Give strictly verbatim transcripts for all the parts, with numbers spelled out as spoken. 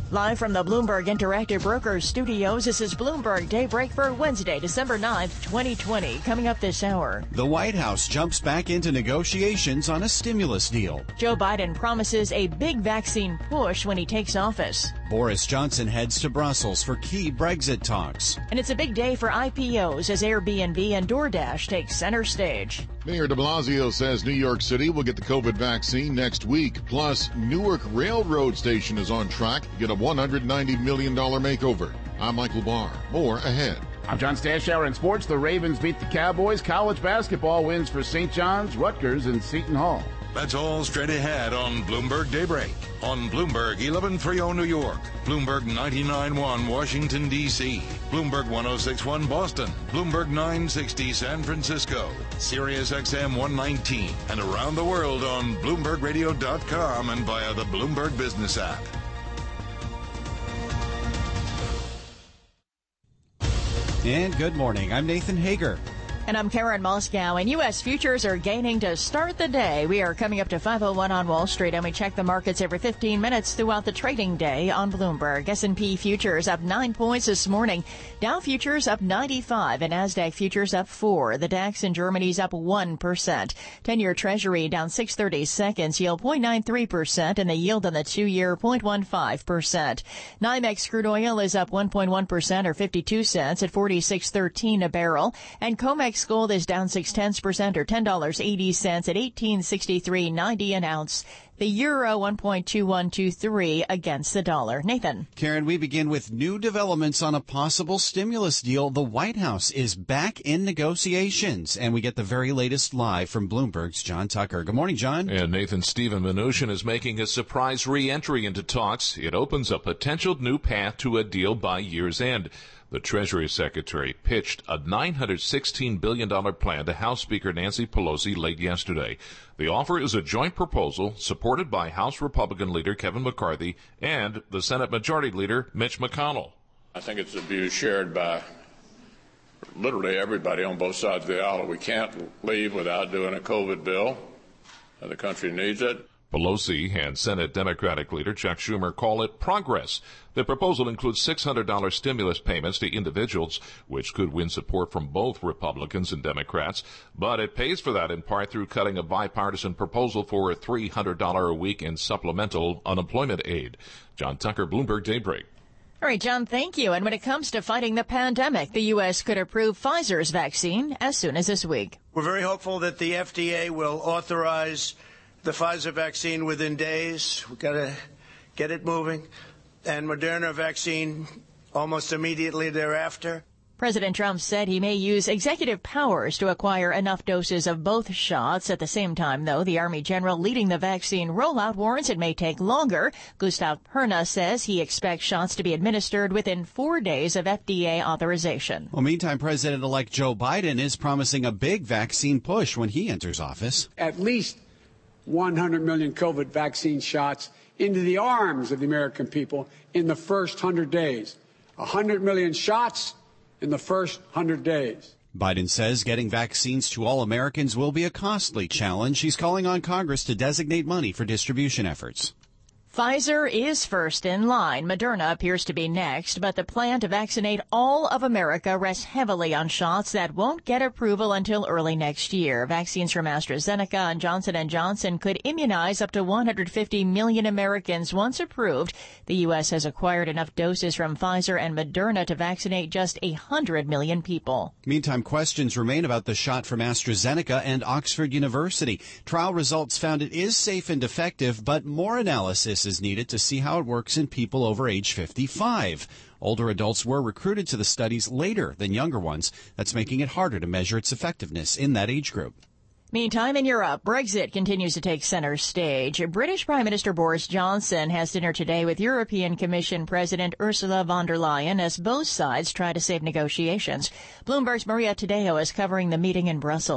Live from the Bloomberg Interactive Brokers Studios, this is Bloomberg Daybreak for Wednesday, December ninth, twenty twenty. Coming up this hour. The White House jumps back into negotiations on a stimulus deal. Joe Biden promises a big vaccine push when he takes office. Boris Johnson heads to Brussels for key Brexit talks. And it's a big day for I P Os as Airbnb and DoorDash take center stage. Mayor de Blasio says New York City will get the COVID vaccine next week. Plus, Newark Railroad Station is on track to get a one hundred ninety million dollars makeover. I'm Michael Barr. More ahead. I'm John Stashower in sports. The Ravens beat the Cowboys. College basketball wins for Saint John's, Rutgers, and Seton Hall. That's all straight ahead on Bloomberg Daybreak. On Bloomberg eleven thirty New York, Bloomberg ninety-nine point one Washington, D C, Bloomberg one oh six point one Boston, Bloomberg nine sixty San Francisco, Sirius X M one nineteen, and around the world on Bloomberg Radio dot com and via the Bloomberg Business app. And good morning. I'm Nathan Hager. And I'm Karen Moscow, and U S futures are gaining to start the day. We are coming up to five oh one on Wall Street, and we check the markets every fifteen minutes throughout the trading day on Bloomberg. S and P futures up nine points this morning. Dow futures up ninety-five, and NASDAQ futures up four. The DAX in Germany's up one percent. ten-year Treasury down six thirty-seconds, yield zero point nine three percent, and the yield on the two-year zero point one five percent. NYMEX crude oil is up one point one percent or fifty-two cents at forty-six thirteen a barrel, and COMEX gold is down six tenths percent or ten dollars and eighty cents at eighteen sixty-three ninety an ounce. The euro one point two one two three against the dollar. Nathan. Karen, we begin with new developments on a possible stimulus deal. The White House is back in negotiations, and we get the very latest live from Bloomberg's John Tucker. Good morning, John. And Nathan, Stephen Mnuchin is making a surprise re-entry into talks. It opens a potential new path to a deal by year's end. The Treasury Secretary pitched a nine hundred sixteen billion dollars plan to House Speaker Nancy Pelosi late yesterday. The offer is a joint proposal supported by House Republican leader Kevin McCarthy and the Senate Majority Leader Mitch McConnell. I think it's a view shared by literally everybody on both sides of the aisle. We can't leave without doing a COVID bill. The country needs it. Pelosi and Senate Democratic leader Chuck Schumer call it progress. The proposal includes six hundred dollars stimulus payments to individuals, which could win support from both Republicans and Democrats, but it pays for that in part through cutting a bipartisan proposal for three hundred dollars a week in supplemental unemployment aid. John Tucker, Bloomberg Daybreak. All right, John, thank you. And when it comes to fighting the pandemic, the U S could approve Pfizer's vaccine as soon as this week. We're very hopeful that the F D A will authorize the Pfizer vaccine within days. We've got to get it moving. And Moderna vaccine almost immediately thereafter. President Trump said he may use executive powers to acquire enough doses of both shots. At the same time, though, the Army general leading the vaccine rollout warns it may take longer. Gustav Perna says he expects shots to be administered within four days of F D A authorization. Well, meantime, President-elect Joe Biden is promising a big vaccine push when he enters office. At least one hundred million COVID vaccine shots into the arms of the American people in the first one hundred days. one hundred million shots in the first one hundred days. Biden says getting vaccines to all Americans will be a costly challenge. He's calling on Congress to designate money for distribution efforts. Pfizer is first in line. Moderna appears to be next, but the plan to vaccinate all of America rests heavily on shots that won't get approval until early next year. Vaccines from AstraZeneca and Johnson and Johnson could immunize up to one hundred fifty million Americans once approved. The U S has acquired enough doses from Pfizer and Moderna to vaccinate just one hundred million people. Meantime, questions remain about the shot from AstraZeneca and Oxford University. Trial results found it is safe and effective, but more analysis is needed to see how it works in people over age fifty-five. Older adults were recruited to the studies later than younger ones. That's making it harder to measure its effectiveness in that age group. Meantime, in Europe, Brexit continues to take center stage. British Prime Minister Boris Johnson has dinner today with European Commission President Ursula von der Leyen as both sides try to save negotiations. Bloomberg's Maria Tadeo is covering the meeting in Brussels.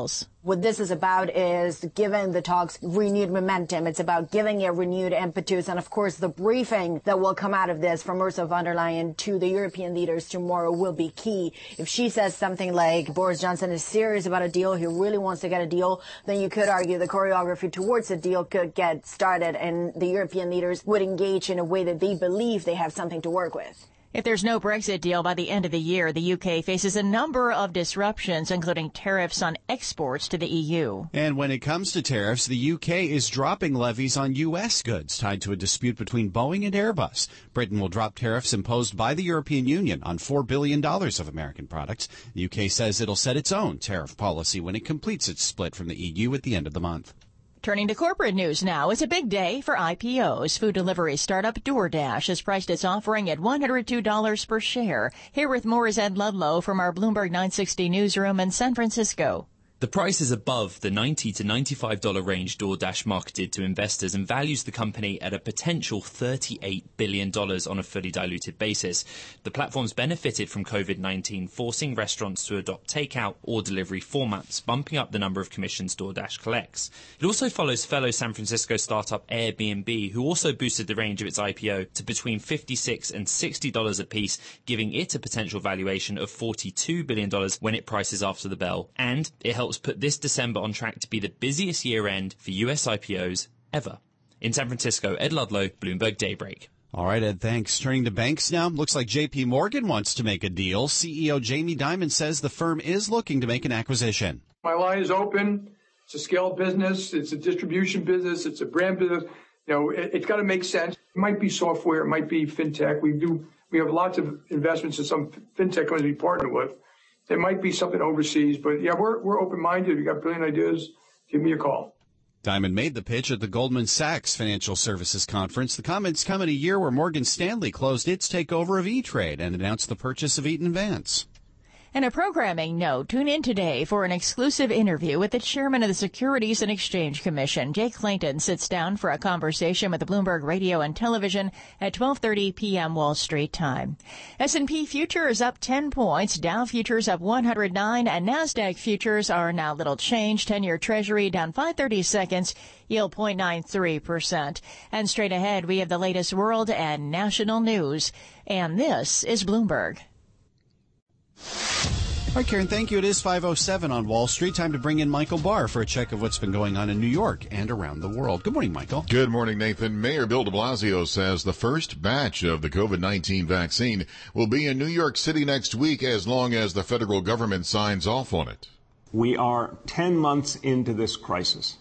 What this is about is giving the talks renewed momentum. It's about giving it renewed impetus. And, of course, the briefing that will come out of this from Ursula von der Leyen to the European leaders tomorrow will be key. If she says something like Boris Johnson is serious about a deal, he really wants to get a deal, then you could argue the choreography towards a deal could get started and the European leaders would engage in a way that they believe they have something to work with. If there's no Brexit deal by the end of the year, the U K faces a number of disruptions, including tariffs on exports to the E U. And when it comes to tariffs, the U K is dropping levies on U S goods tied to a dispute between Boeing and Airbus. Britain will drop tariffs imposed by the European Union on four billion dollars of American products. The U K says it'll set its own tariff policy when it completes its split from the E U at the end of the month. Turning to corporate news now, it's a big day for I P Os. Food delivery startup DoorDash has priced its offering at one hundred two dollars per share. Here with more is Ed Ludlow from our Bloomberg nine sixty newsroom in San Francisco. The price is above the ninety to ninety-five dollars range DoorDash marketed to investors and values the company at a potential thirty-eight billion dollars on a fully diluted basis. The platform's benefited from COVID nineteen, forcing restaurants to adopt takeout or delivery formats, bumping up the number of commissions DoorDash collects. It also follows fellow San Francisco startup Airbnb, who also boosted the range of its I P O to between fifty-six dollars and sixty dollars a piece, giving it a potential valuation of forty-two billion dollars when it prices after the bell. And it helps put this December on track to be the busiest year-end for U S I P Os ever. In San Francisco, Ed Ludlow, Bloomberg Daybreak. All right, Ed, thanks. Turning to banks now. Looks like J P Morgan wants to make a deal. C E O Jamie Dimon says the firm is looking to make an acquisition. My line is open. It's a scale business. It's a distribution business. It's a brand business. You know, it, it's got to make sense. It might be software. It might be fintech. We do. We have lots of investments in some fintech companies we partner with. There might be something overseas, but yeah, we're we're open-minded. We got brilliant ideas. Give me a call. Dimon made the pitch at the Goldman Sachs Financial Services Conference. The comments come in a year where Morgan Stanley closed its takeover of E-Trade and announced the purchase of Eaton Vance. And a programming note, tune in today for an exclusive interview with the chairman of the Securities and Exchange Commission. Jay Clayton sits down for a conversation with the Bloomberg Radio and Television at twelve thirty p.m. Wall Street time. S and P futures up ten points, Dow futures up one hundred nine, and NASDAQ futures are now little change. ten-year Treasury down five thirty seconds, yield zero point nine three percent. And straight ahead, we have the latest world and national news. And this is Bloomberg. All right, Karen, thank you. It is five oh seven on Wall Street. Time to bring in Michael Barr for a check of what's been going on in New York and around the world. Good morning, Michael. Good morning, Nathan. Mayor Bill de Blasio says the first batch of the COVID nineteen vaccine will be in New York City next week as long as the federal government signs off on it. We are ten months into this crisis,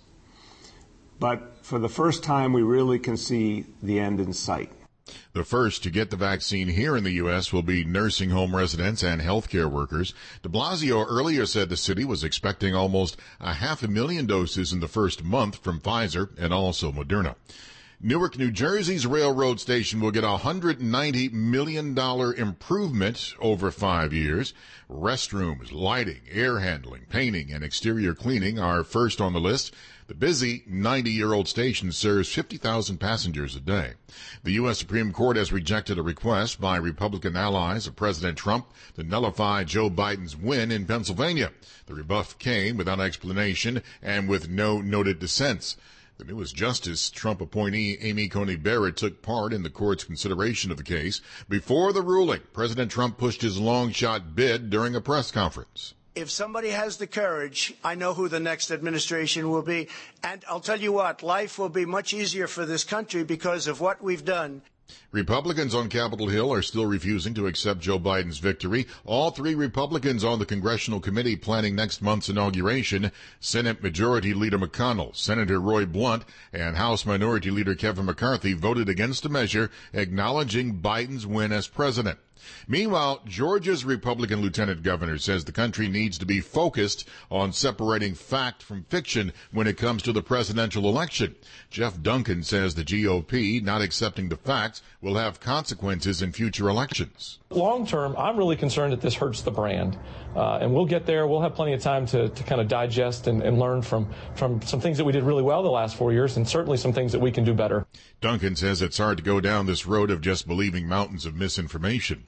but for the first time, we really can see the end in sight. The first to get the vaccine here in the U S will be nursing home residents and healthcare workers. De Blasio earlier said the city was expecting almost a half a million doses in the first month from Pfizer and also Moderna. Newark, New Jersey's railroad station will get a one hundred ninety million dollars improvement over five years. Restrooms, lighting, air handling, painting, and exterior cleaning are first on the list. The busy ninety-year-old station serves fifty thousand passengers a day. The U S Supreme Court has rejected a request by Republican allies of President Trump to nullify Joe Biden's win in Pennsylvania. The rebuff came without explanation and with no noted dissents. The newest Justice Trump appointee, Amy Coney Barrett, took part in the court's consideration of the case. Before the ruling, President Trump pushed his long-shot bid during a press conference. If somebody has the courage, I know who the next administration will be. And I'll tell you what, life will be much easier for this country because of what we've done. Republicans on Capitol Hill are still refusing to accept Joe Biden's victory. All three Republicans on the congressional committee planning next month's inauguration, Senate Majority Leader McConnell, Senator Roy Blunt, and House Minority Leader Kevin McCarthy voted against a measure acknowledging Biden's win as president. Meanwhile, Georgia's Republican lieutenant governor says the country needs to be focused on separating fact from fiction when it comes to the presidential election. Jeff Duncan says the G O P not accepting the facts will have consequences in future elections. Long term, I'm really concerned that this hurts the brand. Uh, and we'll get there. We'll have plenty of time to, to kind of digest and, and learn from, from some things that we did really well the last four years and certainly some things that we can do better. Duncan says it's hard to go down this road of just believing mountains of misinformation.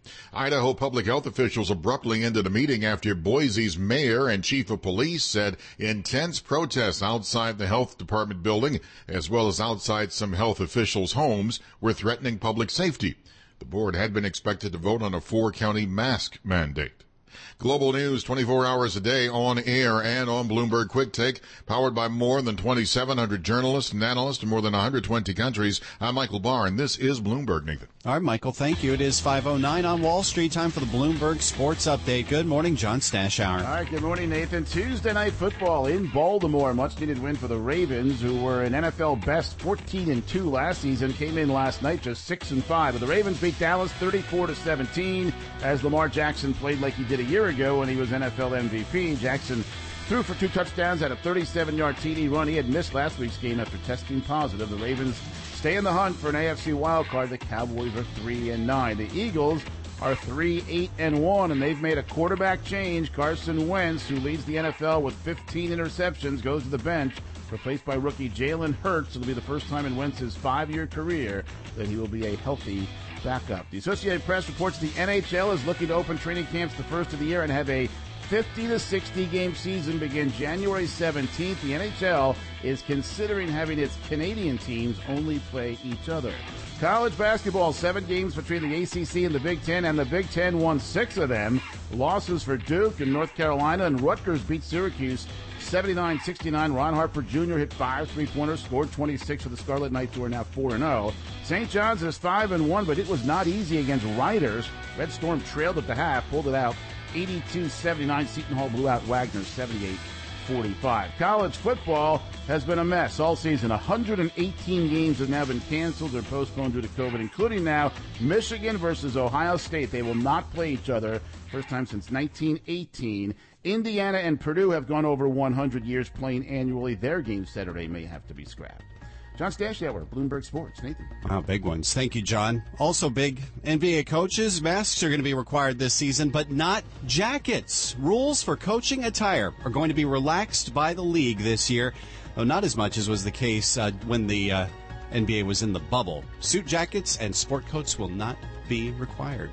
Idaho public health officials abruptly ended a meeting after Boise's mayor and chief of police said intense protests outside the health department building, as well as outside some health officials' homes, were threatening public safety. The board had been expected to vote on a four-county mask mandate. Global news twenty-four hours a day on air and on Bloomberg Quick Take, powered by more than twenty-seven hundred journalists and analysts in more than one hundred twenty countries. I'm Michael Barr, and this is Bloomberg, Nathan. All right, Michael, thank you. It is five oh nine on Wall Street. Time for the Bloomberg Sports Update. Good morning, John Stashower. All right, good morning, Nathan. Tuesday Night Football in Baltimore. Much-needed win for the Ravens, who were an N F L best fourteen and two last season. Came in last night just six and five. But the Ravens beat Dallas thirty-four to seventeen as Lamar Jackson played like he did a year ago when he was N F L M V P. Jackson threw for two touchdowns, had a thirty-seven-yard T D run. He had missed last week's game after testing positive. The Ravens stay in the hunt for an A F C wild card. The Cowboys are three and nine. The Eagles are three eight and one, and they've made a quarterback change. Carson Wentz, who leads the N F L with fifteen interceptions, goes to the bench, replaced by rookie Jalen Hurts. It'll be the first time in Wentz's five-year career that he will be a healthy backup. The Associated Press reports the N H L is looking to open training camps the first of the year and have a fifty to sixty game season begin January seventeenth. The N H L is considering having its Canadian teams only play each other. College basketball, seven games between the A C C and the Big Ten, and the Big Ten won six of them. Losses for Duke and North Carolina, and Rutgers beat Syracuse seventy-nine sixty-nine. Ron Harper Junior hit five three-pointers, scored twenty-six for the Scarlet Knights, who are now four and oh. Saint John's is five and one, but it was not easy against Riders. Red Storm trailed at the half, pulled it out eighty-two seventy-nine. Seton Hall blew out Wagner seventy-eight forty-five. College football has been a mess all season. one hundred eighteen games have now been canceled or postponed due to COVID, including now Michigan versus Ohio State. They will not play each other. First time since nineteen eighteen. Indiana and Purdue have gone over one hundred years playing annually. Their game Saturday may have to be scrapped. John Stashower, Bloomberg Sports. Nathan. Wow, big ones. Thank you, John. Also big, N B A coaches, masks are going to be required this season, but not jackets. Rules for coaching attire are going to be relaxed by the league this year, though not as much as was the case uh, when the uh, N B A was in the bubble. Suit jackets and sport coats will not be required.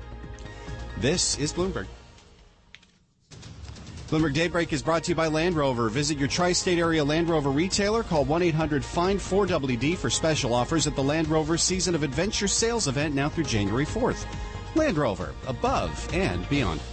This is Bloomberg. Bloomberg Daybreak is brought to you by Land Rover. Visit your tri-state area Land Rover retailer. Call one eight hundred find four W D for special offers at the Land Rover Season of Adventure sales event now through January fourth. Land Rover, above and beyond.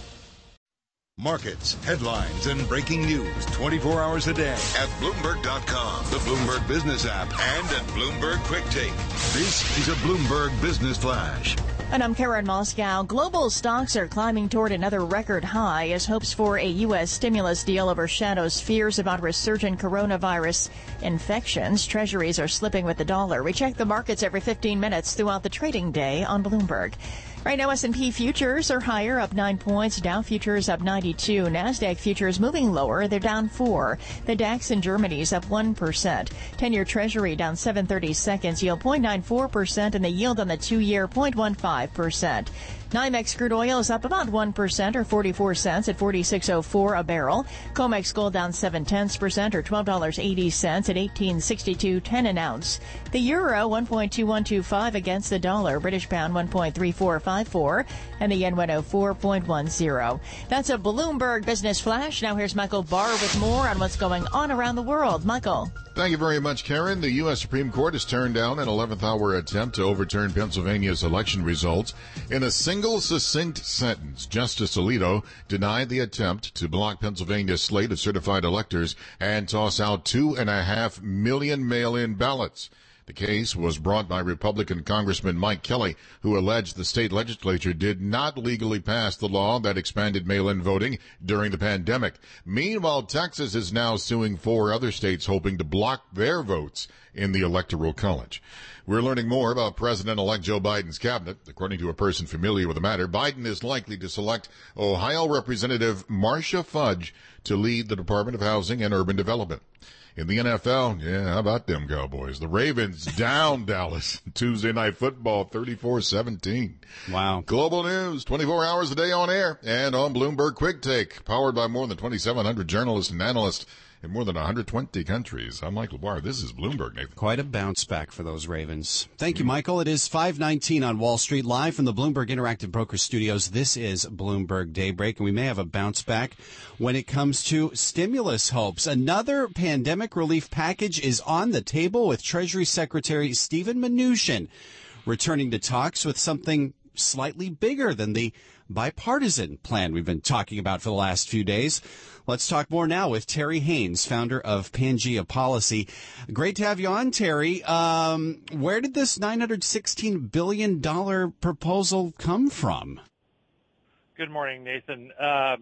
Markets, headlines, and breaking news twenty-four hours a day at Bloomberg dot com, the Bloomberg Business app, and at Bloomberg Quick Take. This is a Bloomberg Business Flash. And I'm Karen Moscow. Global stocks are climbing toward another record high as hopes for a U S stimulus deal overshadows fears about resurgent coronavirus infections. Treasuries are slipping with the dollar. We check the markets every fifteen minutes throughout the trading day on Bloomberg. Right now, S and P futures are higher, up nine points. Dow futures up ninety-two. NASDAQ futures moving lower. They're down four. The DAX in Germany is up one percent. ten-year Treasury down seven thirty-seconds. Yield zero point nine four percent, and the yield on the two-year zero point one five percent. NYMEX crude oil is up about one percent or forty-four cents at forty-six oh four a barrel. COMEX gold down seven tenths percent or twelve dollars and eighty cents at eighteen sixty-two ten an ounce. The euro one point two one two five against the dollar. British pound one point three four five four and the yen one oh four point one zero. That's a Bloomberg Business Flash. Now here's Michael Barr with more on what's going on around the world. Michael. Thank you very much, Karen. The U S Supreme Court has turned down an eleventh hour attempt to overturn Pennsylvania's election results. In a single succinct sentence, Justice Alito denied the attempt to block Pennsylvania's slate of certified electors and toss out two and a half million mail-in ballots. The case was brought by Republican Congressman Mike Kelly, who alleged the state legislature did not legally pass the law that expanded mail-in voting during the pandemic. Meanwhile, Texas is now suing four other states hoping to block their votes in the Electoral College. We're learning more about President-elect Joe Biden's cabinet. According to a person familiar with the matter, Biden is likely to select Ohio Representative Marcia Fudge to lead the Department of Housing and Urban Development. In the N F L, yeah, how about them Cowboys? The Ravens down Dallas Tuesday Night Football thirty-four seventeen. Wow. Global news, twenty-four hours a day on air and on Bloomberg Quick Take, powered by more than twenty-seven hundred journalists and analysts in more than one hundred twenty countries. I'm Michael Barr. This is Bloomberg, Nathan. Quite a bounce back for those Ravens. Thank you, Michael. It is five nineteen on Wall Street, live from the Bloomberg Interactive Broker Studios. This is Bloomberg Daybreak, and we may have a bounce back when it comes to stimulus hopes. Another pandemic relief package is on the table, with Treasury Secretary Steven Mnuchin returning to talks with something slightly bigger than the bipartisan plan we've been talking about for the last few days. Let's talk more now with Terry Haynes, founder of Pangea Policy. Great to have you on, Terry. Um, where did this nine hundred sixteen billion dollars proposal come from? Good morning, Nathan. Um,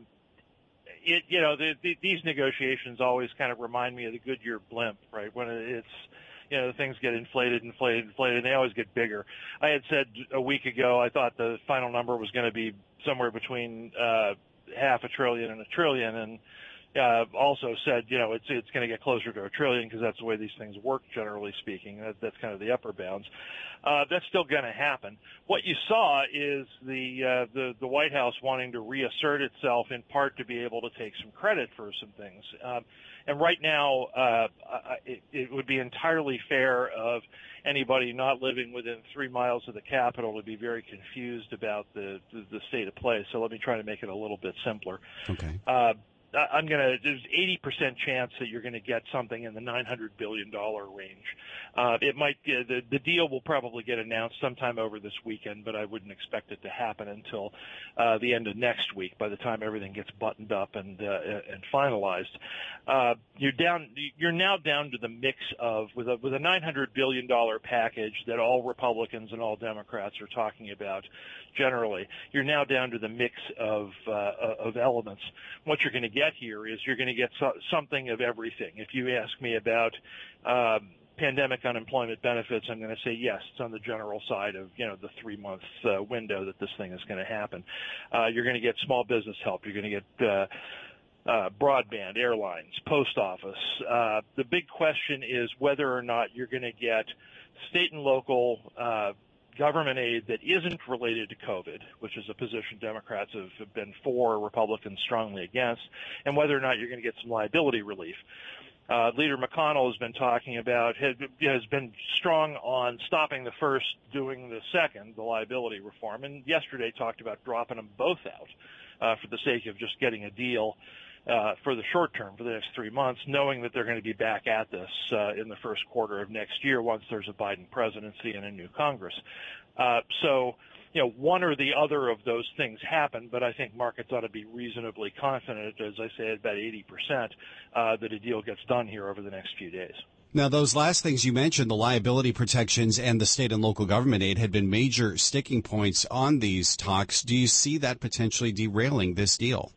it, you know, the, the, these negotiations always kind of remind me of the Goodyear blimp, right? When it's, you know, things get inflated, inflated, inflated, and they always get bigger. I had said a week ago I thought the final number was going to be somewhere between uh, half a trillion and a trillion, and uh, also said, you know, it's it's going to get closer to a trillion because that's the way these things work, generally speaking. That, that's kind of the upper bounds. Uh, that's still going to happen. What you saw is the, uh, the the White House wanting to reassert itself, in part to be able to take some credit for some things. Um, and right now, uh, it, it would be entirely fair of anybody not living within three miles of the Capitol to be very confused about the, the, the state of play. So let me try to make it a little bit simpler. Okay. Uh, I'm going to, there's eighty percent chance that you're going to get something in the nine hundred billion dollars range. Uh, it might, uh, the, the deal will probably get announced sometime over this weekend, but I wouldn't expect it to happen until uh, the end of next week, by the time everything gets buttoned up and, uh, and finalized. Uh, you're down, you're now down to the mix of, with a, with a nine hundred billion dollars package that all Republicans and all Democrats are talking about generally, you're now down to the mix of, uh, of elements. What you're going to get here is you're going to get so, something of everything. If you ask me about um, pandemic unemployment benefits, I'm going to say yes, it's on the general side of, you know, the three-month uh, window that this thing is going to happen. Uh, you're going to get small business help. You're going to get uh, uh, broadband, airlines, post office. Uh, the big question is whether or not you're going to get state and local uh, government aid that isn't related to COVID, which is a position Democrats have, have been for, Republicans strongly against, and whether or not you're going to get some liability relief. Uh, Leader McConnell has been talking about, has, has been strong on stopping the first, doing the second, the liability reform, and yesterday talked about dropping them both out uh, for the sake of just getting a deal Uh, for the short term, for the next three months, knowing that they're going to be back at this uh, in the first quarter of next year once there's a Biden presidency and a new Congress. Uh, so, you know, one or the other of those things happen, but I think markets ought to be reasonably confident, as I say, about eighty percent, uh, that a deal gets done here over the next few days. Now, those last things you mentioned, the liability protections and the state and local government aid, had been major sticking points on these talks. Do you see that potentially derailing this deal?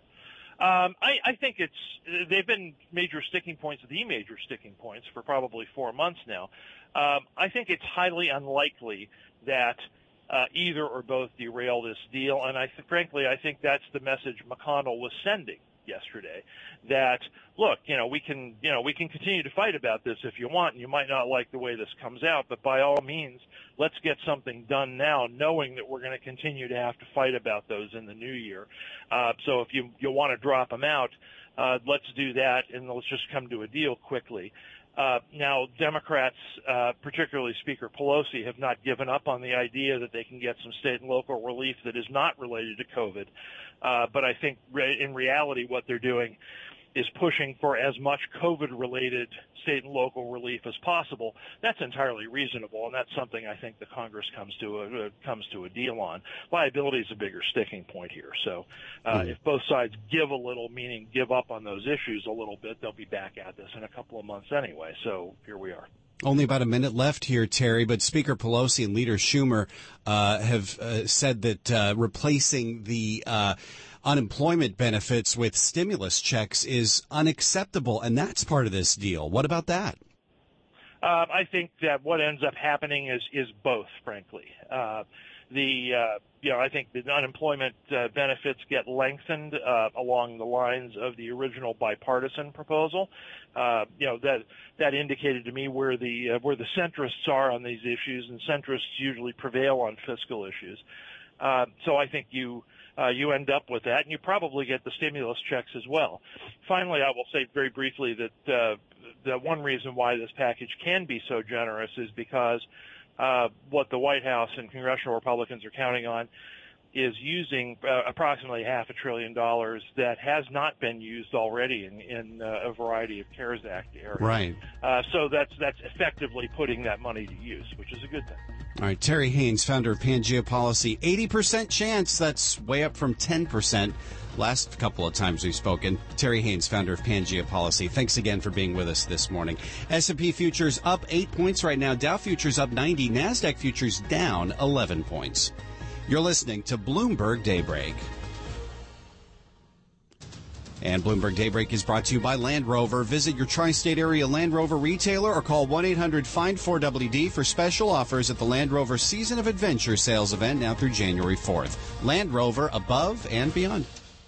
Um, I, I think it's they've been major sticking points, the major sticking points, for probably four months now. Um, I think it's highly unlikely that uh, either or both derail this deal, and I th- frankly, I think that's the message McConnell was sending yesterday. That look, you know, we can, you know, we can continue to fight about this if you want, and you might not like the way this comes out, but by all means, let's get something done now, knowing that we're going to continue to have to fight about those in the new year. Uh, so if you you want to drop them out, uh, let's do that, and let's just come to a deal quickly. Uh, now, Democrats, uh, particularly Speaker Pelosi, have not given up on the idea that they can get some state and local relief that is not related to COVID. Uh, but I think re- in reality what they're doing is pushing for as much COVID-related state and local relief as possible. That's entirely reasonable, and that's something I think the Congress comes to a, uh, comes to a deal on. Liability is a bigger sticking point here. So uh, mm-hmm. if both sides give a little, meaning give up on those issues a little bit, they'll be back at this in a couple of months anyway. So here we are. Only about a minute left here, Terry, but Speaker Pelosi and Leader Schumer uh, have uh, said that uh, replacing the uh, unemployment benefits with stimulus checks is unacceptable, and that's part of this deal. What about that? Uh, I think that what ends up happening is, is both, frankly. Uh, the uh, you know, I think the unemployment uh, benefits get lengthened uh, along the lines of the original bipartisan proposal. Uh, you know, that that indicated to me where the uh, where the centrists are on these issues, and centrists usually prevail on fiscal issues. Uh, so I think you uh, you end up with that, and you probably get the stimulus checks as well. Finally, I will say very briefly that uh, the one reason why this package can be so generous is because uh, what the White House and congressional Republicans are counting on is using uh, approximately half a trillion dollars that has not been used already in, in uh, a variety of CARES Act areas. Right. Uh, so that's that's effectively putting that money to use, which is a good thing. All right, Terry Haynes, founder of Pangea Policy, eighty percent chance. That's way up from ten percent last couple of times we've spoken. Terry Haynes, founder of Pangea Policy. Thanks again for being with us this morning. S and P futures up eight points right now. Dow futures up ninety. NASDAQ futures down eleven points. You're listening to Bloomberg Daybreak. And Bloomberg Daybreak is brought to you by Land Rover. Visit your tri-state area Land Rover retailer or call one eight hundred find four W D for special offers at the Land Rover Season of Adventure sales event now through January fourth. Land Rover, above and beyond.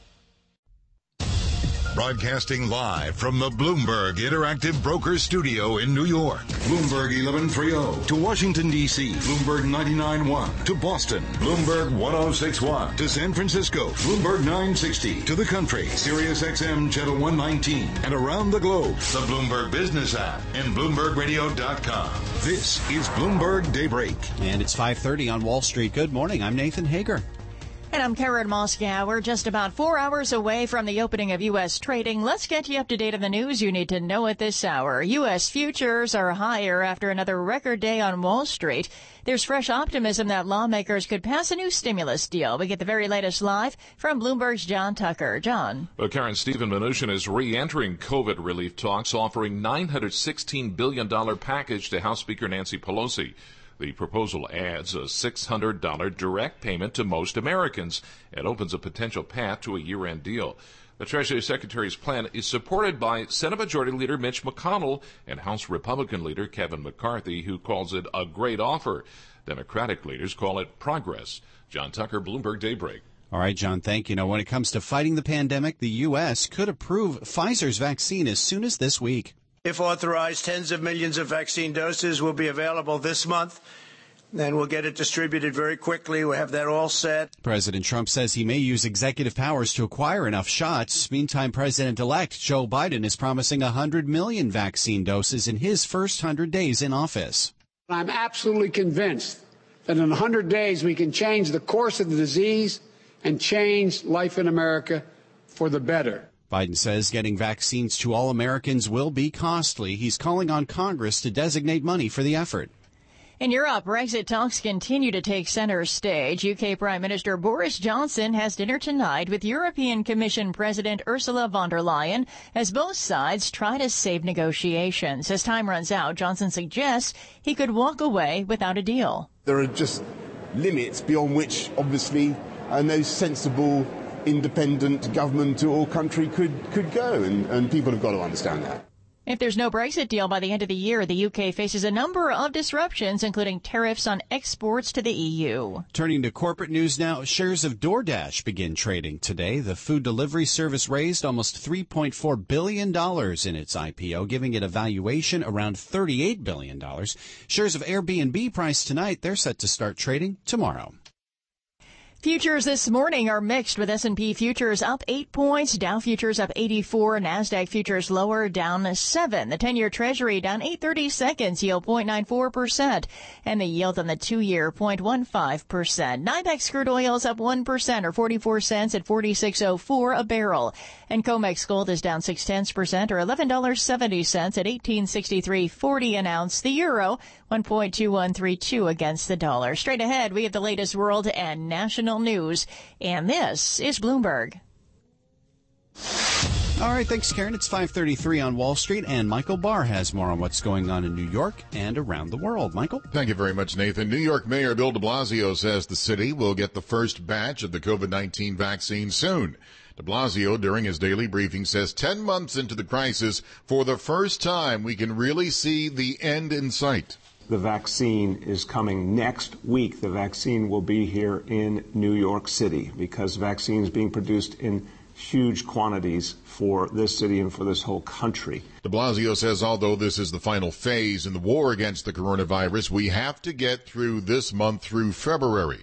Broadcasting live from the Bloomberg Interactive Brokers Studio in New York. Bloomberg eleven thirty to Washington, D C Bloomberg ninety-nine point one to Boston. Bloomberg ten sixty-one to San Francisco. Bloomberg nine sixty to the country. Sirius X M Channel one nineteen. And around the globe, the Bloomberg Business app and Bloomberg Radio dot com. This is Bloomberg Daybreak. And it's five thirty on Wall Street. Good morning. I'm Nathan Hager. And I'm Karen Moskow. We're just about four hours away from the opening of U S trading. Let's get you up to date on the news you need to know at this hour. U S futures are higher after another record day on Wall Street. There's fresh optimism that lawmakers could pass a new stimulus deal. We get the very latest live from Bloomberg's John Tucker. John. Well, Karen, Stephen Mnuchin is re-entering COVID relief talks, offering nine hundred sixteen billion dollars package to House Speaker Nancy Pelosi. The proposal adds a six hundred dollars direct payment to most Americans and opens a potential path to a year-end deal. The Treasury Secretary's plan is supported by Senate Majority Leader Mitch McConnell and House Republican Leader Kevin McCarthy, who calls it a great offer. Democratic leaders call it progress. John Tucker, Bloomberg Daybreak. All right, John, thank you. Now, when it comes to fighting the pandemic, the U S could approve Pfizer's vaccine as soon as this week. If authorized, tens of millions of vaccine doses will be available this month, and we'll get it distributed very quickly. We'll have that all set. President Trump says he may use executive powers to acquire enough shots. Meantime, President-elect Joe Biden is promising one hundred million vaccine doses in his first one hundred days in office. I'm absolutely convinced that in one hundred days we can change the course of the disease and change life in America for the better. Biden says getting vaccines to all Americans will be costly. He's calling on Congress to designate money for the effort. In Europe, Brexit talks continue to take center stage. U K Prime Minister Boris Johnson has dinner tonight with European Commission President Ursula von der Leyen as both sides try to save negotiations. As time runs out, Johnson suggests he could walk away without a deal. There are just limits beyond which, obviously, uh, no sensible independent government or country could, could go, and, and people have got to understand that. If there's no Brexit deal by the end of the year, the U K faces a number of disruptions, including tariffs on exports to the E U. Turning to corporate news now, shares of DoorDash begin trading today. The food delivery service raised almost three point four billion dollars in its I P O, giving it a valuation around thirty-eight billion dollars. Shares of Airbnb priced tonight. They're set to start trading tomorrow. Futures this morning are mixed, with S and P futures up eight points, Dow futures up eighty-four, NASDAQ futures lower, down seven. The ten-year Treasury down eight thirty seconds, yield zero point nine four percent, and the yield on the two-year zero point one five percent. NYMEX crude oil is up one percent, or forty-four cents at forty-six oh four a barrel. And COMEX gold is down six tenths percent, or eleven dollars and seventy cents at eighteen sixty-three forty an ounce. The euro, one point two one three two against the dollar. Straight ahead, we have the latest world and national news, and this is Bloomberg. All right, thanks, Karen. It's five thirty-three on Wall Street, and Michael Barr has more on what's going on in New York and around the world. Michael? Thank you very much, Nathan. New York Mayor Bill de Blasio says the city will get the first batch of the COVID nineteen vaccine soon. De Blasio, during his daily briefing, says ten months into the crisis, for the first time, we can really see the end in sight. The vaccine is coming next week. The vaccine will be here in New York City because vaccine is being produced in huge quantities for this city and for this whole country. De Blasio says although this is the final phase in the war against the coronavirus, we have to get through this month through February.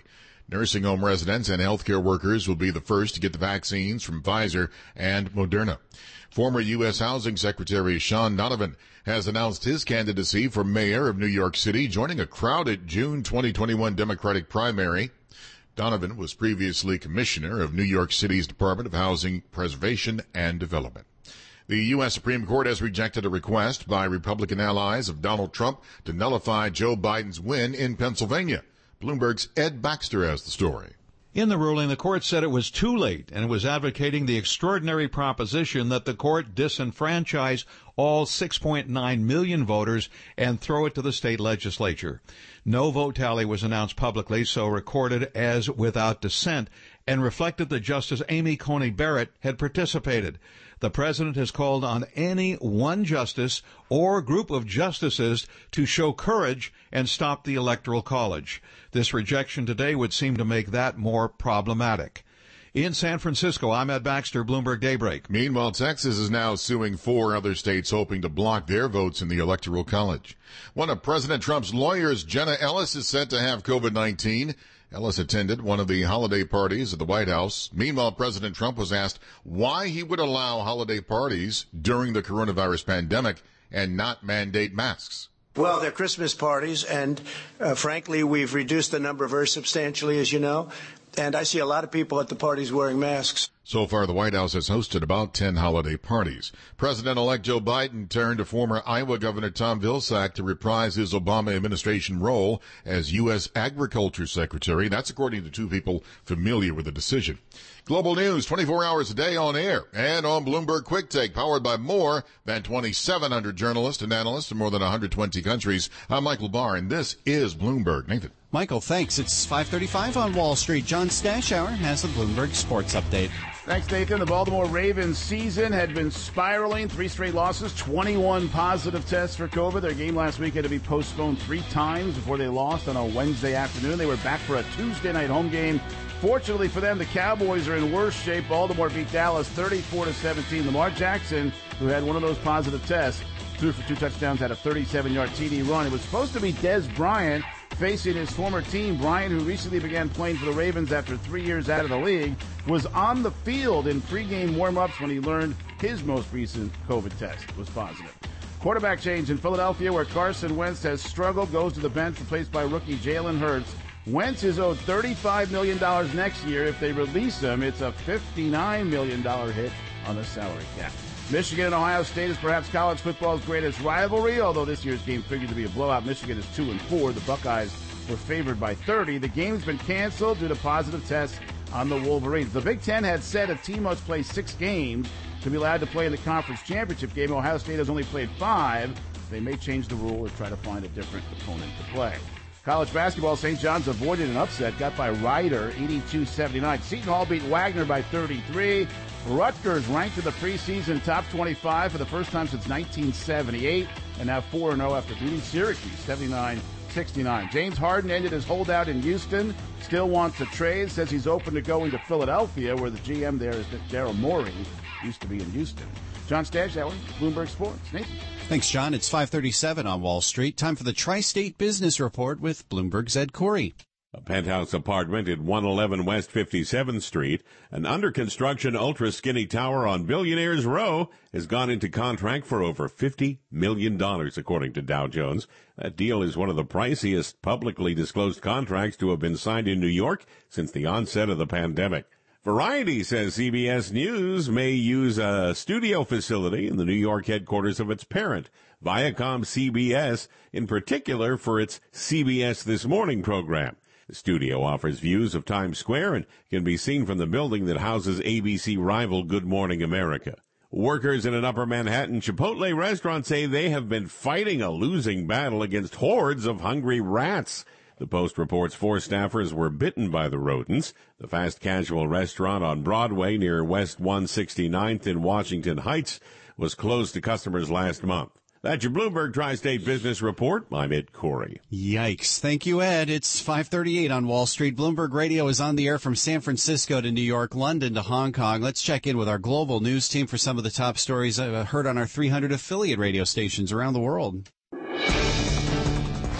Nursing home residents and healthcare workers will be the first to get the vaccines from Pfizer and Moderna. Former U S Housing Secretary Sean Donovan has announced his candidacy for mayor of New York City, joining a crowded June twenty twenty-one Democratic primary. Donovan was previously commissioner of New York City's Department of Housing Preservation and Development. The U S Supreme Court has rejected a request by Republican allies of Donald Trump to nullify Joe Biden's win in Pennsylvania. Bloomberg's Ed Baxter has the story. In the ruling, the court said it was too late, and it was advocating the extraordinary proposition that the court disenfranchise all six point nine million voters and throw it to the state legislature. No vote tally was announced publicly, so recorded as without dissent, and reflected that Justice Amy Coney Barrett had participated. The president has called on any one justice or group of justices to show courage and stop the Electoral College. This rejection today would seem to make that more problematic. In San Francisco, I'm Ed Baxter, Bloomberg Daybreak. Meanwhile, Texas is now suing four other states hoping to block their votes in the Electoral College. One of President Trump's lawyers, Jenna Ellis, is said to have COVID nineteen. Ellis attended one of the holiday parties at the White House. Meanwhile, President Trump was asked why he would allow holiday parties during the coronavirus pandemic and not mandate masks. Well, they're Christmas parties, and uh, frankly, we've reduced the number very substantially, as you know, and I see a lot of people at the parties wearing masks. So far, the White House has hosted about ten holiday parties. President-elect Joe Biden turned to former Iowa Governor Tom Vilsack to reprise his Obama administration role as U S Agriculture Secretary. That's according to two people familiar with the decision. Global news, twenty-four hours a day on air and on Bloomberg Quick Take, powered by more than twenty-seven hundred journalists and analysts in more than one hundred twenty countries. I'm Michael Barr, and this is Bloomberg. Nathan. Michael, thanks. It's five thirty-five on Wall Street. John Stashower has the Bloomberg Sports Update. Thanks, Nathan. The Baltimore Ravens season had been spiraling. Three straight losses, twenty-one positive tests for COVID. Their game last week had to be postponed three times before they lost on a Wednesday afternoon. They were back for a Tuesday night home game. Fortunately for them, the Cowboys are in worse shape. Baltimore beat Dallas thirty-four to seventeen. Lamar Jackson, who had one of those positive tests, threw for two touchdowns, had a thirty-seven-yard T D run. It was supposed to be Dez Bryant facing his former team. Bryant, who recently began playing for the Ravens after three years out of the league, was on the field in pregame warm-ups when he learned his most recent COVID test was positive. Quarterback change in Philadelphia, where Carson Wentz has struggled, goes to the bench, replaced by rookie Jalen Hurts. Wentz is owed thirty-five million dollars next year. If they release him, it's a fifty-nine million dollars hit on the salary cap. Michigan and Ohio State is perhaps college football's greatest rivalry, although this year's game figured to be a blowout. Michigan is two and four. The Buckeyes were favored by thirty. The game's been canceled due to positive tests on the Wolverines. The Big Ten had said a team must play six games to be allowed to play in the conference championship game. Ohio State has only played five. They may change the rule or try to find a different opponent to play. College basketball, Saint John's avoided an upset, got by Ryder eighty-two seventy-nine. Seton Hall beat Wagner by thirty-three. Rutgers ranked in the preseason top twenty-five for the first time since nineteen seventy-eight, and now four and oh after beating Syracuse seventy-nine sixty-nine. James Harden ended his holdout in Houston, still wants a trade, says he's open to going to Philadelphia, where the G M there is Daryl Morey, used to be in Houston. John Stashower, Bloomberg Sports. Nathan. Thanks, John. It's five thirty-seven on Wall Street. Time for the Tri-State Business Report with Bloomberg's Ed Corey. A penthouse apartment at one eleven West fifty-seventh Street, an under-construction ultra-skinny tower on Billionaires Row, has gone into contract for over fifty million dollars, according to Dow Jones. That deal is one of the priciest publicly disclosed contracts to have been signed in New York since the onset of the pandemic. Variety says C B S News may use a studio facility in the New York headquarters of its parent, Viacom C B S, in particular for its C B S This Morning program. The studio offers views of Times Square and can be seen from the building that houses A B C rival Good Morning America. Workers in an Upper Manhattan Chipotle restaurant say they have been fighting a losing battle against hordes of hungry rats. The Post reports four staffers were bitten by the rodents. The fast casual restaurant on Broadway near West one sixty-ninth in Washington Heights was closed to customers last month. That's your Bloomberg Tri-State Business Report. I'm Ed Corey. Yikes. Thank you, Ed. It's five thirty-eight on Wall Street. Bloomberg Radio is on the air from San Francisco to New York, London to Hong Kong. Let's check in with our global news team for some of the top stories I've heard on our three hundred affiliate radio stations around the world.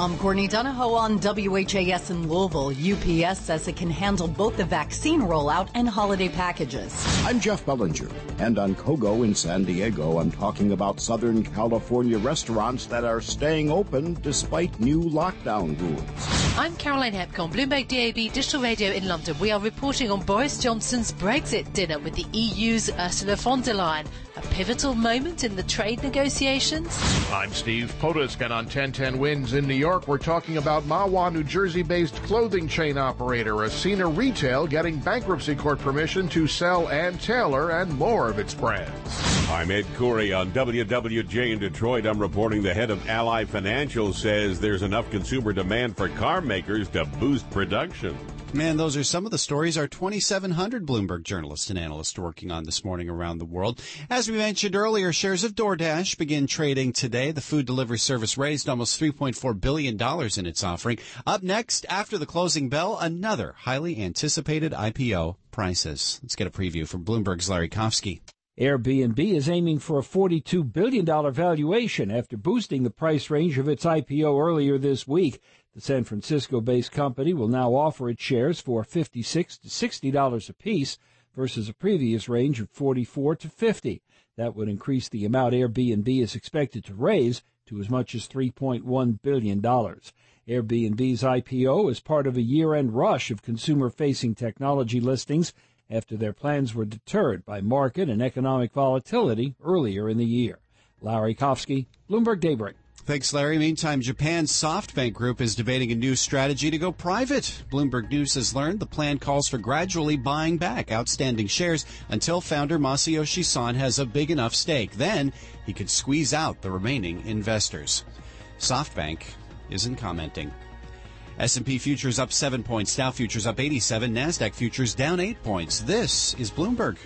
I'm Courtney Donahoe on W H A S in Louisville. U P S says it can handle both the vaccine rollout and holiday packages. I'm Jeff Bellinger, and on Kogo in San Diego, I'm talking about Southern California restaurants that are staying open despite new lockdown rules. I'm Caroline Hepcombe, Bloomberg D A B Digital Radio in London. We are reporting on Boris Johnson's Brexit dinner with the E U's Ursula von der Leyen. A pivotal moment in the trade negotiations. I'm Steve Potusk, and on ten ten Wins in New York, we're talking about Mahwah, New Jersey-based clothing chain operator Ascena Retail getting bankruptcy court permission to sell Ann Taylor and more of its brands. I'm Ed Coury on W W J in Detroit. I'm reporting the head of Ally Financial says there's enough consumer demand for car makers to boost production. Man, those are some of the stories our twenty-seven hundred Bloomberg journalists and analysts are working on this morning around the world. As we mentioned earlier, shares of DoorDash begin trading today. The food delivery service raised almost three point four billion dollars in its offering. Up next, after the closing bell, another highly anticipated I P O, Prices. Let's get a preview from Bloomberg's Larry Kofsky. Airbnb is aiming for a forty-two billion dollars valuation after boosting the price range of its I P O earlier this week. The San Francisco-based company will now offer its shares for fifty-six to sixty dollars apiece versus a previous range of forty-four to fifty. That would increase the amount Airbnb is expected to raise to as much as three point one billion dollars. Airbnb's I P O is part of a year-end rush of consumer-facing technology listings after their plans were deterred by market and economic volatility earlier in the year. Larry Kofsky, Bloomberg Daybreak. Thanks, Larry. Meantime, Japan's SoftBank Group is debating a new strategy to go private. Bloomberg News has learned the plan calls for gradually buying back outstanding shares until founder Masayoshi Son has a big enough stake. Then he could squeeze out the remaining investors. SoftBank isn't commenting. S and P futures up seven points, Dow futures up eighty-seven, NASDAQ futures down eight points. This is Bloomberg.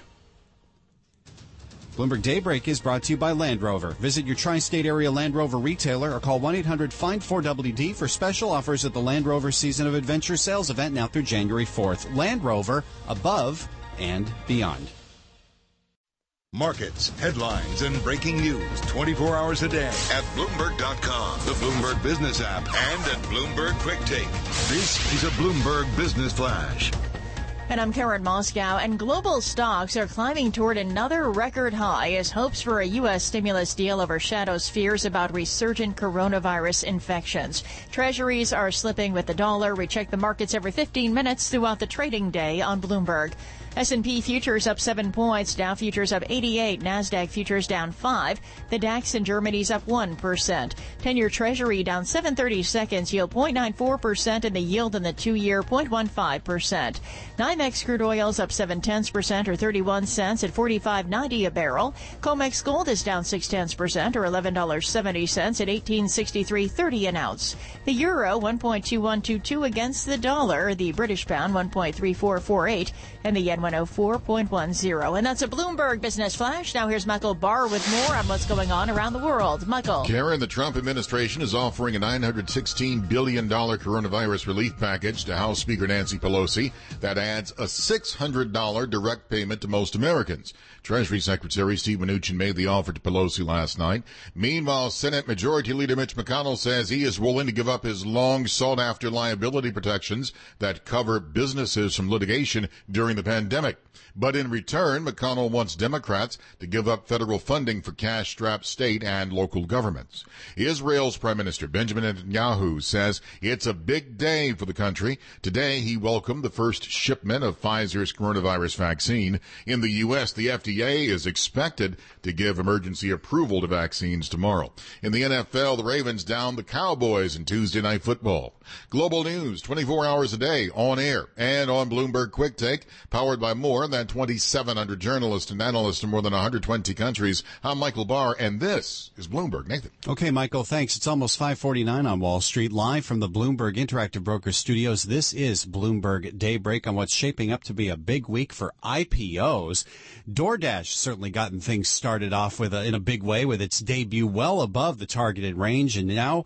Bloomberg Daybreak is brought to you by Land Rover. Visit your tri-state area Land Rover retailer or call one eight hundred find four W D for special offers at the Land Rover Season of Adventure sales event now through January fourth. Land Rover, above and beyond. Markets, headlines, and breaking news twenty-four hours a day at Bloomberg dot com, the Bloomberg Business app, and at Bloomberg Quick Take. This is a Bloomberg Business Flash. And I'm Karen Moscow, and global stocks are climbing toward another record high as hopes for a U S stimulus deal overshadows fears about resurgent coronavirus infections. Treasuries are slipping with the dollar. We check the markets every fifteen minutes throughout the trading day on Bloomberg. S and P futures up seven points, Dow futures up eighty-eight, NASDAQ futures down five. The DAX in Germany's up one percent. ten-year Treasury down seven thirty seconds, yield zero point nine four percent, and the yield in the two-year zero point one five percent. NYMEX crude oil's up seven tenths percent or thirty-one cents at forty-five ninety a barrel. COMEX gold is down six tenths percent or eleven dollars and seventy cents at eighteen sixty-three thirty an ounce. The euro one point two one two two against the dollar. The British pound one point three four four eight, and the yen one oh four point one zero. And that's a Bloomberg Business Flash. Now here's Michael Barr with more on what's going on around the world. Michael. Karen, the Trump administration is offering a nine hundred sixteen billion dollars coronavirus relief package to House Speaker Nancy Pelosi that adds a six hundred dollars direct payment to most Americans. Treasury Secretary Steve Mnuchin made the offer to Pelosi last night. Meanwhile, Senate Majority Leader Mitch McConnell says he is willing to give up his long sought-after liability protections that cover businesses from litigation during the pandemic. But in return, McConnell wants Democrats to give up federal funding for cash-strapped state and local governments. Israel's Prime Minister Benjamin Netanyahu says it's a big day for the country. Today, he welcomed the first shipment of Pfizer's coronavirus vaccine. In the U S, the F D A is expected to give emergency approval to vaccines tomorrow. In the N F L, the Ravens downed the Cowboys in Tuesday Night Football. Global news, twenty-four hours a day, on air and on Bloomberg Quick Take, powered by more than twenty-seven hundred journalists and analysts in more than one hundred twenty countries. I'm Michael Barr, and this is Bloomberg. Nathan. Okay, Michael, thanks. It's almost five forty-nine on Wall Street. Live from the Bloomberg Interactive Brokers studios, this is Bloomberg Daybreak on what's shaping up to be a big week for I P Os. DoorDash certainly gotten things started off with a, in a big way with its debut well above the targeted range, and now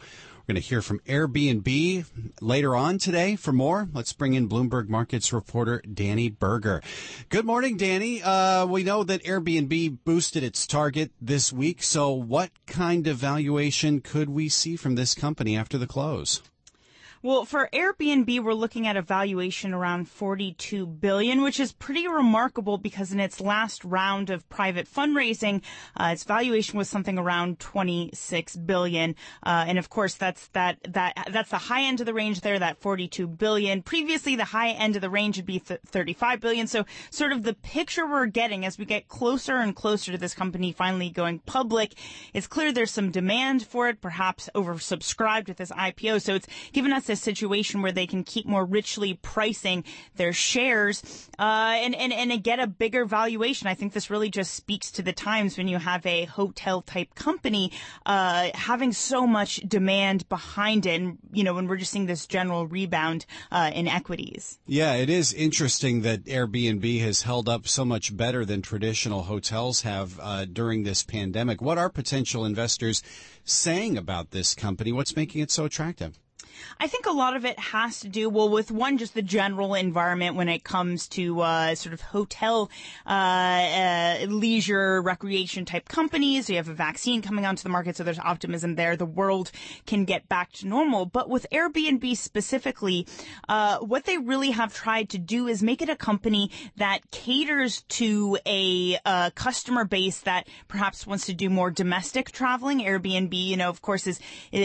We're going to hear from Airbnb later on today. For more, let's bring in Bloomberg Markets reporter Danny Berger. Good morning, Danny. Uh, we know that Airbnb boosted its target this week. So what kind of valuation could we see from this company after the close? Well, for Airbnb, we're looking at a valuation around forty-two billion dollars, which is pretty remarkable because in its last round of private fundraising, uh, its valuation was something around twenty-six billion dollars. Uh, and of course, that's that that that's the high end of the range there, that forty-two billion dollars. Previously, the high end of the range would be th- thirty-five billion dollars. So sort of the picture we're getting as we get closer and closer to this company finally going public, it's clear there's some demand for it, perhaps oversubscribed with this I P O. So it's given us a situation where they can keep more richly pricing their shares uh, and, and, and get a bigger valuation. I think this really just speaks to the times when you have a hotel-type company uh, having so much demand behind it. And, you know, when we're just seeing this general rebound uh, in equities. Yeah, it is interesting that Airbnb has held up so much better than traditional hotels have uh, during this pandemic. What are potential investors saying about this company? What's making it so attractive? I think a lot of it has to do, well, with one, just the general environment when it comes to uh, sort of hotel, uh, uh, leisure, recreation type companies. You have a vaccine coming onto the market, so there's optimism there. The world can get back to normal. But with Airbnb specifically, uh, what they really have tried to do is make it a company that caters to a uh, customer base that perhaps wants to do more domestic traveling. Airbnb, you know, of course, is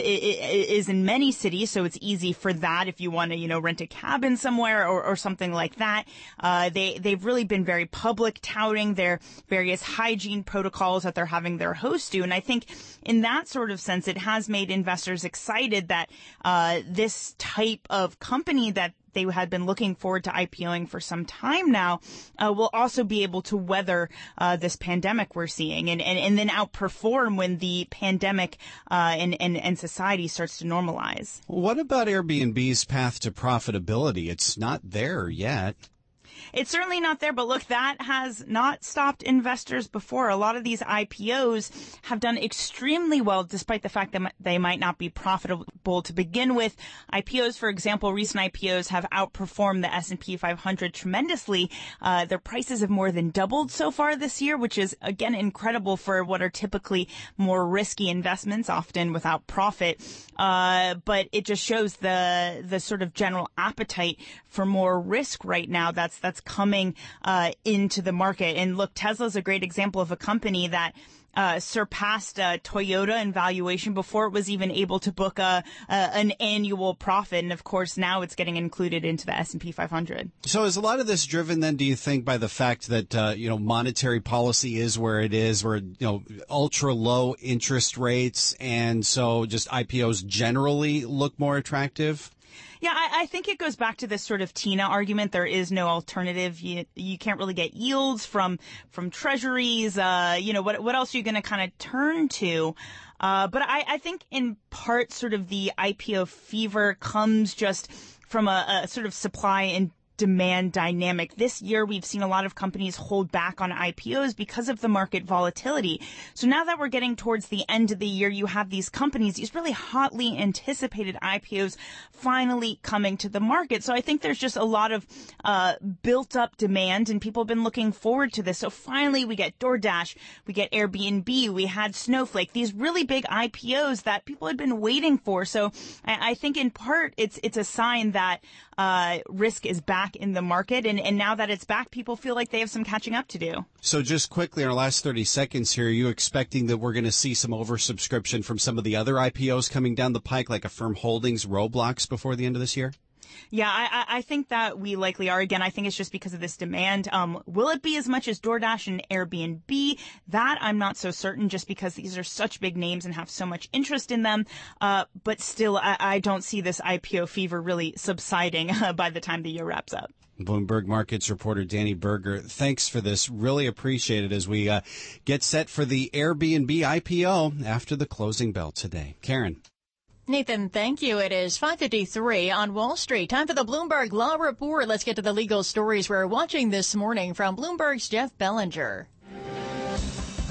is in many cities, so it's easy for that if you want to, you know, rent a cabin somewhere or, or something like that. Uh, they, they've really been very public touting their various hygiene protocols that they're having their hosts do. And I think in that sort of sense, it has made investors excited that uh, this type of company that they had been looking forward to IPOing for some time now, uh, will also be able to weather uh, this pandemic we're seeing and, and, and then outperform when the pandemic uh, and, and, and society starts to normalize. What about Airbnb's path to profitability? It's not there yet. It's certainly not there, but look, that has not stopped investors before. A lot of these I P Os have done extremely well, despite the fact that they might not be profitable to begin with. I P Os, for example, recent I P Os have outperformed the S and P five hundred tremendously. Uh, their prices have more than doubled so far this year, which is, again, incredible for what are typically more risky investments, often without profit. Uh, but it just shows the the sort of general appetite for more risk right now. That's that's coming uh, into the market. And look, Tesla's a great example of a company that uh, surpassed uh, Toyota in valuation before it was even able to book a, a an annual profit. And of course, now it's getting included into the S and P five hundred. So is a lot of this driven then, do you think, by the fact that, uh, you know, monetary policy is where it is, where, you know, ultra low interest rates, and so just I P Os generally look more attractive? Yeah, I, I think it goes back to this sort of Tina argument. There is no alternative. You, you can't really get yields from from treasuries. Uh, you know, what what else are you going to kind of turn to? Uh, but I, I think in part, sort of the I P O fever comes just from a, a sort of supply and demand dynamic. This year, we've seen a lot of companies hold back on I P Os because of the market volatility. So now that we're getting towards the end of the year, you have these companies, these really hotly anticipated I P Os finally coming to the market. So I think there's just a lot of uh built up demand, and people have been looking forward to this. So finally, we get DoorDash, we get Airbnb, we had Snowflake, these really big I P Os that people had been waiting for. So I, I think in part, it's it's a sign that uh risk is back in the market, and, and now that it's back, people feel like they have some catching up to do. So just quickly, in our last thirty seconds here, are you expecting that we're going to see some oversubscription from some of the other I P Os coming down the pike, like Affirm Holdings, Roblox, before the end of this year? Yeah, I, I think that we likely are. Again, I think it's just because of this demand. Um, will it be as much as DoorDash and Airbnb? That I'm not so certain, just because these are such big names and have so much interest in them. Uh, but still, I, I don't see this I P O fever really subsiding uh, by the time the year wraps up. Bloomberg Markets reporter Danny Berger, thanks for this. Really appreciate it as we uh, get set for the Airbnb I P O after the closing bell today. Karen. Nathan, thank you. It is five fifty-three on Wall Street. Time for the Bloomberg Law Report. Let's get to the legal stories we're watching this morning from Bloomberg's Jeff Bellinger.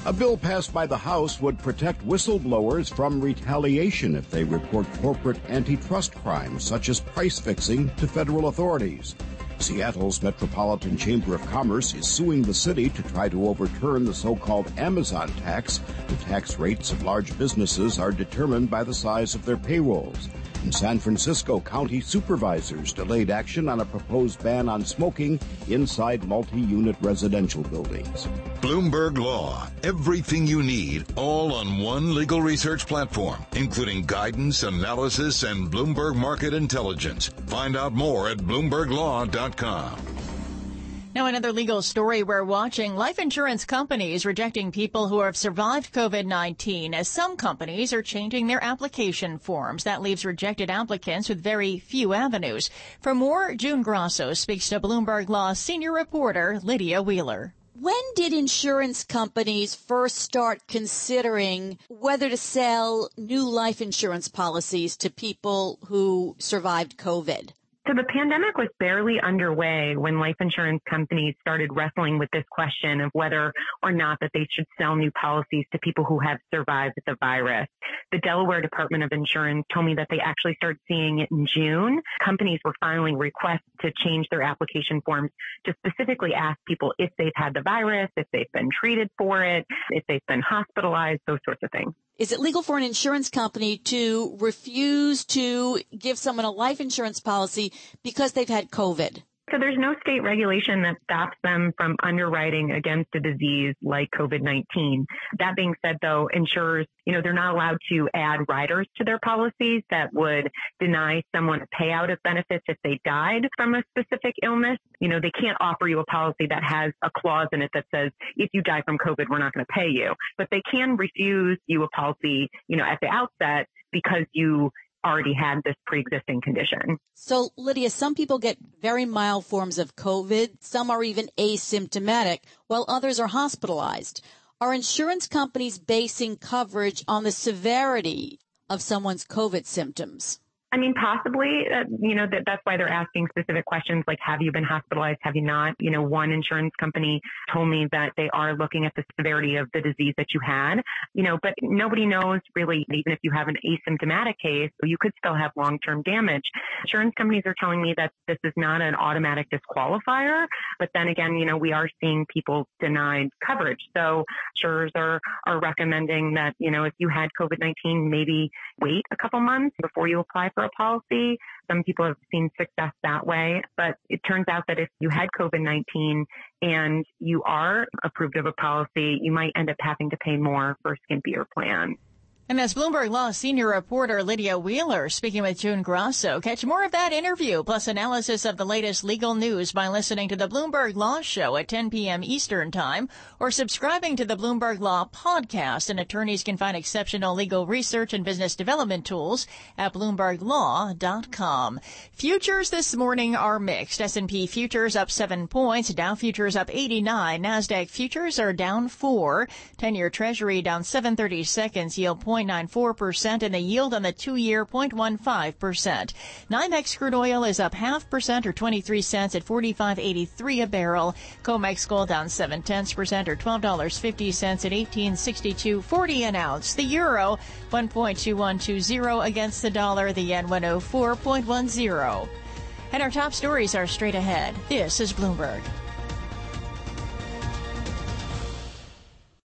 A bill passed by the House would protect whistleblowers from retaliation if they report corporate antitrust crimes, such as price fixing, to federal authorities. Seattle's Metropolitan Chamber of Commerce is suing the city to try to overturn the so-called Amazon tax. The tax rates of large businesses are determined by the size of their payrolls. In San Francisco, county supervisors delayed action on a proposed ban on smoking inside multi-unit residential buildings. Bloomberg Law. Everything you need, all on one legal research platform, including guidance, analysis, and Bloomberg Market Intelligence. Find out more at bloomberg law dot com. Now, another legal story we're watching. Life insurance companies rejecting people who have survived COVID nineteen, as some companies are changing their application forms. That leaves rejected applicants with very few avenues. For more, June Grasso speaks to Bloomberg Law senior reporter Lydia Wheeler. When did insurance companies first start considering whether to sell new life insurance policies to people who survived COVID? So the pandemic was barely underway when life insurance companies started wrestling with this question of whether or not that they should sell new policies to people who have survived the virus. The Delaware Department of Insurance told me that they actually started seeing it in June. Companies were filing requests to change their application forms to specifically ask people if they've had the virus, if they've been treated for it, if they've been hospitalized, those sorts of things. Is it legal for an insurance company to refuse to give someone a life insurance policy because they've had COVID? So there's no state regulation that stops them from underwriting against a disease like COVID nineteen. That being said, though, insurers, you know, they're not allowed to add riders to their policies that would deny someone a payout of benefits if they died from a specific illness. You know, they can't offer you a policy that has a clause in it that says, if you die from COVID, we're not going to pay you. But they can refuse you a policy, you know, at the outset because you already had this pre-existing condition. So, Lydia, some people get very mild forms of COVID. Some are even asymptomatic, while others are hospitalized. Are insurance companies basing coverage on the severity of someone's COVID symptoms? I mean, possibly, uh, you know, that that's why they're asking specific questions like, have you been hospitalized? Have you not? You know, one insurance company told me that they are looking at the severity of the disease that you had, you know, but nobody knows really, even if you have an asymptomatic case, you could still have long-term damage. Insurance companies are telling me that this is not an automatic disqualifier, but then again, you know, we are seeing people denied coverage. So insurers are, are recommending that, you know, if you had COVID nineteen, maybe wait a couple months before you apply for a policy. Some people have seen success that way, but it turns out that if you had COVID nineteen and you are approved of a policy, you might end up having to pay more for a skimpier plan. And that's Bloomberg Law senior reporter Lydia Wheeler speaking with June Grasso. Catch more of that interview plus analysis of the latest legal news by listening to the Bloomberg Law Show at ten p.m. Eastern Time or subscribing to the Bloomberg Law podcast. And attorneys can find exceptional legal research and business development tools at bloomberg law dot com. Futures this morning are mixed. S and P futures up seven points. Dow futures up eighty-nine. NASDAQ futures are down four. ten-year Treasury down seven thirty-seconds. Yield zero point nine four percent, and the yield on the two-year zero point one five percent. NYMEX crude oil is up half percent or twenty-three cents at forty-five eighty-three a barrel. COMEX gold down seven tenths percent or twelve dollars and fifty cents at eighteen sixty-two forty an ounce. The euro one point two one two zero against the dollar. The yen one oh four point one zero. And our top stories are straight ahead. This is Bloomberg.